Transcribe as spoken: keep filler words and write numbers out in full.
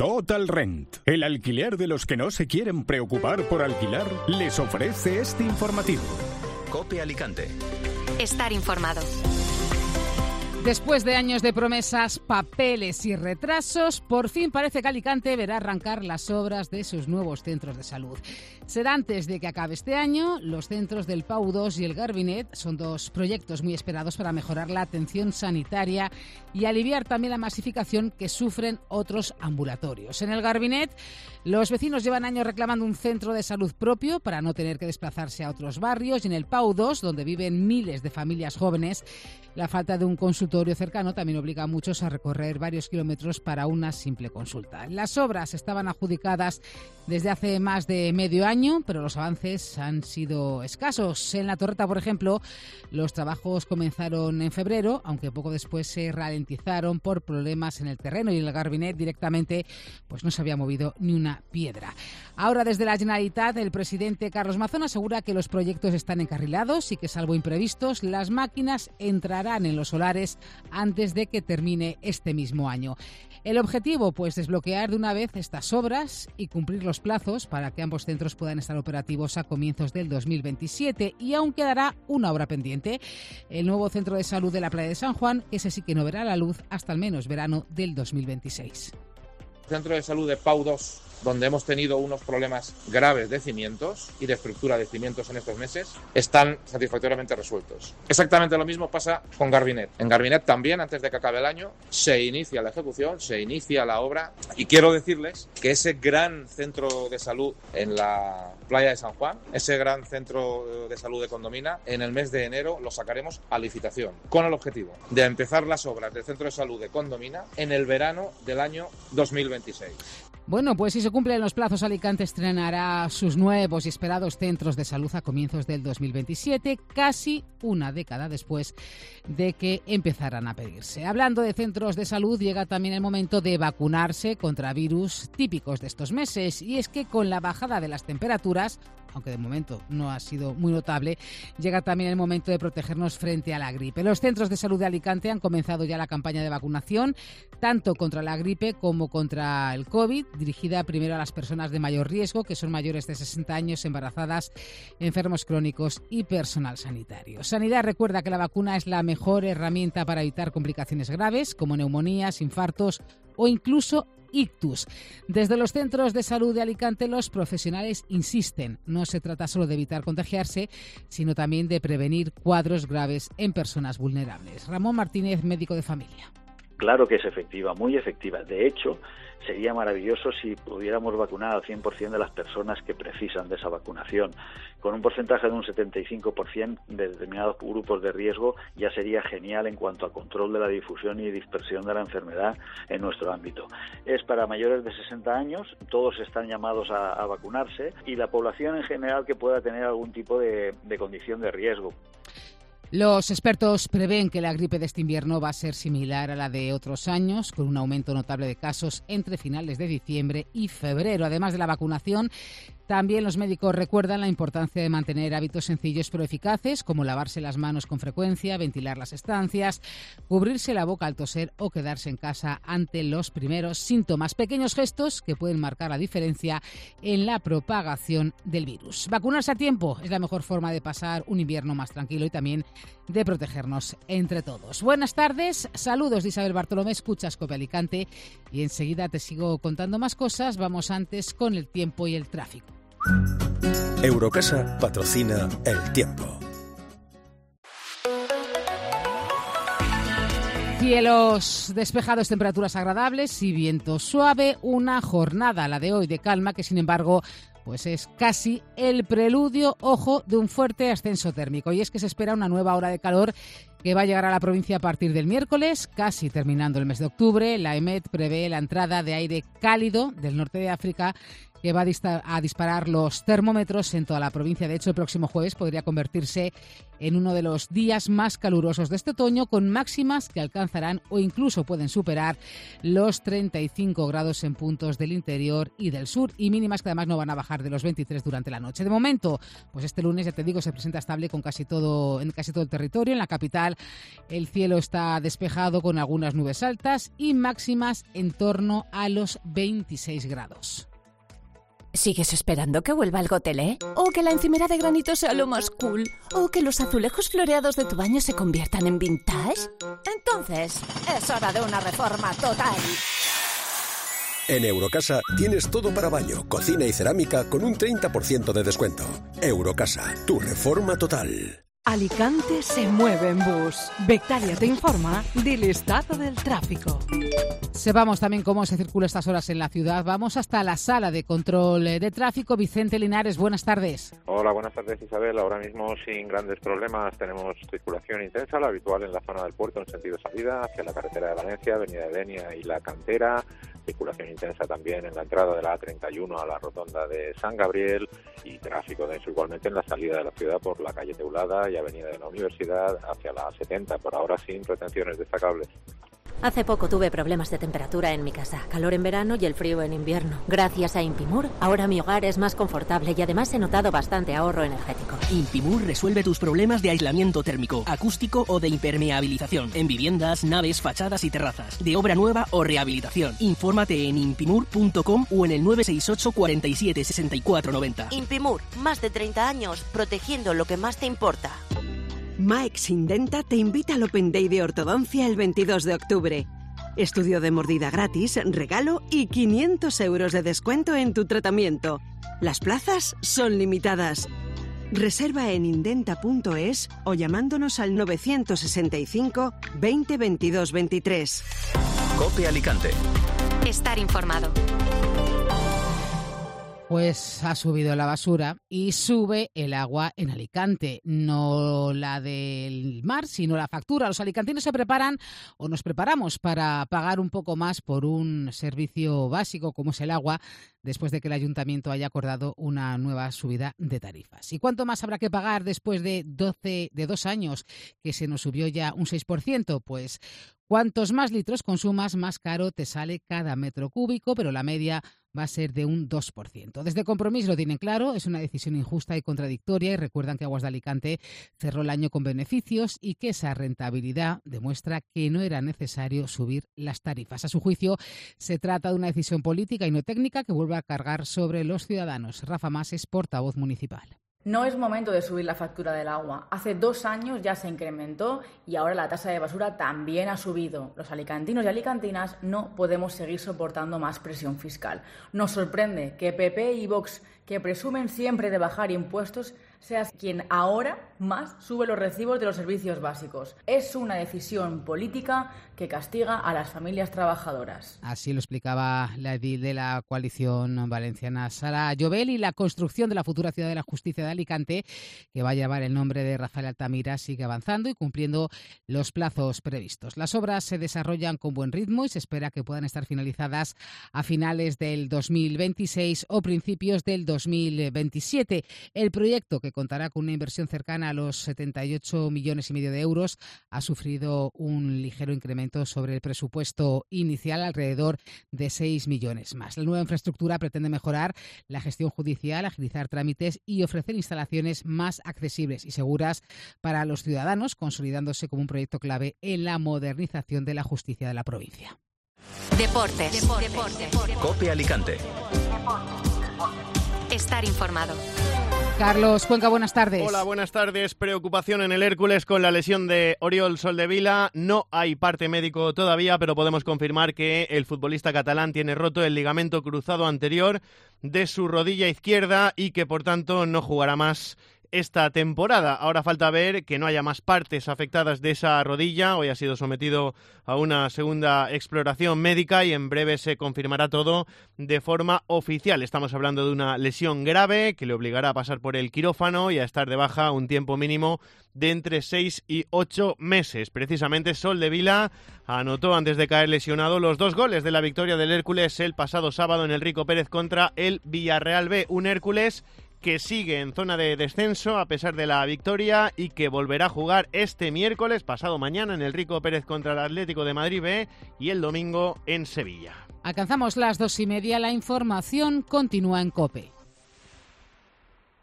Total Rent, el alquiler de los que no se quieren preocupar por alquilar, les ofrece este informativo. COPE Alicante. Estar informado. Después de años de promesas, papeles y retrasos, por fin parece que Alicante verá arrancar las obras de sus nuevos centros de salud. Será antes de que acabe este año. Los centros del Pau dos y el Garbinet son dos proyectos muy esperados para mejorar la atención sanitaria y aliviar también la masificación que sufren otros ambulatorios. En el Garbinet, los vecinos llevan años reclamando un centro de salud propio para no tener que desplazarse a otros barrios, y en el Pau dos, donde viven miles de familias jóvenes, la falta de un consultorio cercano también obliga a muchos a recorrer varios kilómetros para una simple consulta. Las obras estaban adjudicadas desde hace más de medio año, pero los avances han sido escasos. En La Torreta, por ejemplo, los trabajos comenzaron en febrero, aunque poco después se ralentizaron por problemas en el terreno, y en el Garbinet directamente pues no se había movido ni una piedra. Ahora, desde la Generalitat, el presidente Carlos Mazón asegura que los proyectos están encarrilados y que, salvo imprevistos, las máquinas entrarán en los solares antes de que termine este mismo año. El objetivo, pues, desbloquear de una vez estas obras y cumplir los plazos para que ambos centros puedan estar operativos a comienzos del dos mil veintisiete. Y aún quedará una obra pendiente, el nuevo centro de salud de la playa de San Juan, que ese sí que no verá la luz hasta al menos verano del dos mil veintiséis. Centro de salud de Pau dos, donde hemos tenido unos problemas graves de cimientos y de estructura de cimientos en estos meses, están satisfactoriamente resueltos. Exactamente lo mismo pasa con Garbinet. En Garbinet también, antes de que acabe el año, se inicia la ejecución, se inicia la obra, y quiero decirles que ese gran centro de salud en la playa de San Juan, ese gran centro de salud de Condomina, en el mes de enero lo sacaremos a licitación, con el objetivo de empezar las obras del centro de salud de Condomina en el verano del año dos mil veintiséis. Bueno, pues si se cumplen los plazos, Alicante estrenará sus nuevos y esperados centros de salud a comienzos del dos mil veintisiete, casi una década después de que empezaran a pedirse. Hablando de centros de salud, llega también el momento de vacunarse contra virus típicos de estos meses, y es que con la bajada de las temperaturas, aunque de momento no ha sido muy notable, llega también el momento de protegernos frente a la gripe. Los centros de salud de Alicante han comenzado ya la campaña de vacunación, tanto contra la gripe como contra el COVID, dirigida primero a las personas de mayor riesgo, que son mayores de sesenta años, embarazadas, enfermos crónicos y personal sanitario. Sanidad recuerda que la vacuna es la mejor herramienta para evitar complicaciones graves, como neumonías, infartos o incluso ictus. Desde los centros de salud de Alicante, los profesionales insisten, no se trata solo de evitar contagiarse, sino también de prevenir cuadros graves en personas vulnerables. Ramón Martínez, médico de familia. Claro que es efectiva, muy efectiva. De hecho, sería maravilloso si pudiéramos vacunar al cien por ciento de las personas que precisan de esa vacunación. Con un porcentaje de un setenta y cinco por ciento de determinados grupos de riesgo ya sería genial en cuanto a control de la difusión y dispersión de la enfermedad en nuestro ámbito. Es para mayores de sesenta años, todos están llamados a, a vacunarse, y la población en general que pueda tener algún tipo de, de condición de riesgo. Los expertos prevén que la gripe de este invierno va a ser similar a la de otros años, con un aumento notable de casos entre finales de diciembre y febrero. Además de la vacunación, también los médicos recuerdan la importancia de mantener hábitos sencillos pero eficaces, como lavarse las manos con frecuencia, ventilar las estancias, cubrirse la boca al toser o quedarse en casa ante los primeros síntomas. Pequeños gestos que pueden marcar la diferencia en la propagación del virus. Vacunarse a tiempo es la mejor forma de pasar un invierno más tranquilo y también de protegernos entre todos. Buenas tardes, saludos de Isabel Bartolomé, escuchas COPE Alicante y enseguida te sigo contando más cosas. Vamos antes con el tiempo y el tráfico. Eurocasa patrocina el tiempo. Cielos despejados, temperaturas agradables y viento suave. Una jornada, la de hoy, de calma, que sin embargo pues es casi el preludio, ojo, de un fuerte ascenso térmico. Y es que se espera una nueva ola de calor que va a llegar a la provincia a partir del miércoles, casi terminando el mes de octubre. La EMET prevé la entrada de aire cálido del norte de África que va a disparar los termómetros en toda la provincia. De hecho, el próximo jueves podría convertirse en uno de los días más calurosos de este otoño, con máximas que alcanzarán o incluso pueden superar los treinta y cinco grados en puntos del interior y del sur, y mínimas que además no van a bajar de los veintitrés durante la noche. De momento, pues este lunes, ya te digo, se presenta estable con casi todo, en casi todo el territorio. En la capital el cielo está despejado con algunas nubes altas y máximas en torno a los veintiséis grados. ¿Sigues esperando que vuelva el Gotelé? ¿O que la encimera de granito sea lo más cool? ¿O que los azulejos floreados de tu baño se conviertan en vintage? Entonces, es hora de una reforma total. En Eurocasa tienes todo para baño, cocina y cerámica con un treinta por ciento de descuento. Eurocasa, tu reforma total. Alicante se mueve en bus. Bectalia te informa del estado del tráfico. Sepamos también cómo se circula estas horas en la ciudad. Vamos hasta la sala de control de tráfico. Vicente Linares, buenas tardes. Hola, buenas tardes, Isabel. Ahora mismo sin grandes problemas tenemos circulación intensa, la habitual en la zona del puerto en sentido salida hacia la carretera de Valencia, avenida de Denia y la Cantera. Circulación intensa también en la entrada de la A treinta y uno a la rotonda de San Gabriel y tráfico denso igualmente en la salida de la ciudad por la calle Teulada y avenida de la Universidad hacia la A setenta, por ahora sin retenciones destacables. Hace poco tuve problemas de temperatura en mi casa, calor en verano y el frío en invierno. Gracias a Impimur, ahora mi hogar es más confortable y además he notado bastante ahorro energético. Impimur resuelve tus problemas de aislamiento térmico, acústico o de impermeabilización en viviendas, naves, fachadas y terrazas, de obra nueva o rehabilitación. Infórmate en impimur punto com o en el nueve seis ocho, cuarenta y siete, sesenta y cuatro noventa. Impimur, más de treinta años protegiendo lo que más te importa. Maex Indenta te invita al Open Day de Ortodoncia el veintidós de octubre. Estudio de mordida gratis, regalo y quinientos euros de descuento en tu tratamiento. Las plazas son limitadas. Reserva en indenta punto es o llamándonos al novecientos sesenta y cinco, veinte, veintidós, veintitrés. COPE Alicante. Estar informado. Pues ha subido la basura y sube el agua en Alicante. No la del mar, sino la factura. Los alicantinos se preparan o nos preparamos para pagar un poco más por un servicio básico como es el agua, después de que el ayuntamiento haya acordado una nueva subida de tarifas. ¿Y cuánto más habrá que pagar después de doce, de dos años que se nos subió ya un seis por ciento? Pues cuantos más litros consumas, más caro te sale cada metro cúbico, pero la media va a ser de un dos por ciento. Desde Compromís lo tienen claro, es una decisión injusta y contradictoria y recuerdan que Aguas de Alicante cerró el año con beneficios y que esa rentabilidad demuestra que no era necesario subir las tarifas. A su juicio, se trata de una decisión política y no técnica que vuelve a cargar sobre los ciudadanos. Rafa Mas es portavoz municipal. No es momento de subir la factura del agua. Hace dos años ya se incrementó y ahora la tasa de basura también ha subido. Los alicantinos y alicantinas no podemos seguir soportando más presión fiscal. Nos sorprende que P P y Vox, que presumen siempre de bajar impuestos, sea quien ahora más sube los recibos de los servicios básicos. Es una decisión política que castiga a las familias trabajadoras. Así lo explicaba la edil de la coalición valenciana, Sara Llobel, y la construcción de la futura Ciudad de la Justicia de Alicante, que va a llevar el nombre de Rafael Altamira, sigue avanzando y cumpliendo los plazos previstos. Las obras se desarrollan con buen ritmo y se espera que puedan estar finalizadas a finales del dos mil veintiséis o principios del dos mil veintisiete. El proyecto, que contará con una inversión cercana a los setenta y ocho millones y medio de euros, ha sufrido un ligero incremento sobre el presupuesto inicial, alrededor de seis millones más. La nueva infraestructura pretende mejorar la gestión judicial, agilizar trámites y ofrecer instalaciones más accesibles y seguras para los ciudadanos, consolidándose como un proyecto clave en la modernización de la justicia de la provincia. Deportes. Deportes. Deportes. COPE Alicante. Estar informado. Carlos Cuenca, buenas tardes. Hola, buenas tardes. Preocupación en el Hércules con la lesión de Oriol Soldevila. No hay parte médico todavía, pero podemos confirmar que el futbolista catalán tiene roto el ligamento cruzado anterior de su rodilla izquierda y que, por tanto, no jugará más esta temporada. Ahora falta ver que no haya más partes afectadas de esa rodilla. Hoy ha sido sometido a una segunda exploración médica y en breve se confirmará todo de forma oficial. Estamos hablando de una lesión grave que le obligará a pasar por el quirófano y a estar de baja un tiempo mínimo de entre seis y ocho meses. Precisamente Soldevila anotó antes de caer lesionado los dos goles de la victoria del Hércules el pasado sábado en el Rico Pérez contra el Villarreal B. Un Hércules que sigue en zona de descenso a pesar de la victoria y que volverá a jugar este miércoles, pasado mañana, en el Rico Pérez contra el Atlético de Madrid B y el domingo en Sevilla. Alcanzamos las dos y media. La información continúa en COPE.